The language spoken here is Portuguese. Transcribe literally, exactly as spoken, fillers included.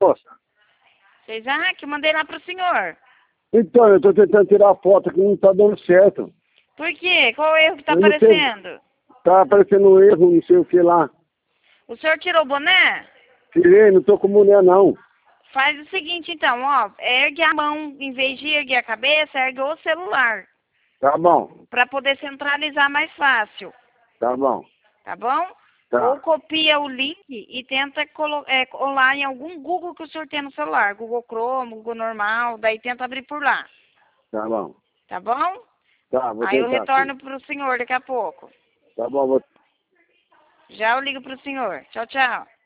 moça? Vocês, ah, que eu mandei lá pro senhor. Então, eu tô tentando tirar a foto aqui, não tá dando certo. Por quê? Qual o erro que tá Eu não sei. aparecendo? Tá aparecendo um erro, não sei o que lá. O senhor tirou o boné? Tirei, não tô com mulher não. Faz o seguinte, então, ó, ergue a mão, em vez de erguer a cabeça, ergue o celular, Tá bom, para poder centralizar mais fácil, tá bom. tá bom? Tá, Ou copia o link e tenta colo é, colar em algum Google que o senhor tem no celular, Google Chrome, Google normal, daí tenta abrir por lá, tá bom. tá bom? Tá, vou Aí eu tentar aqui. retorno pro senhor daqui a pouco. Tá bom, vou Já eu ligo pro senhor. Tchau, tchau.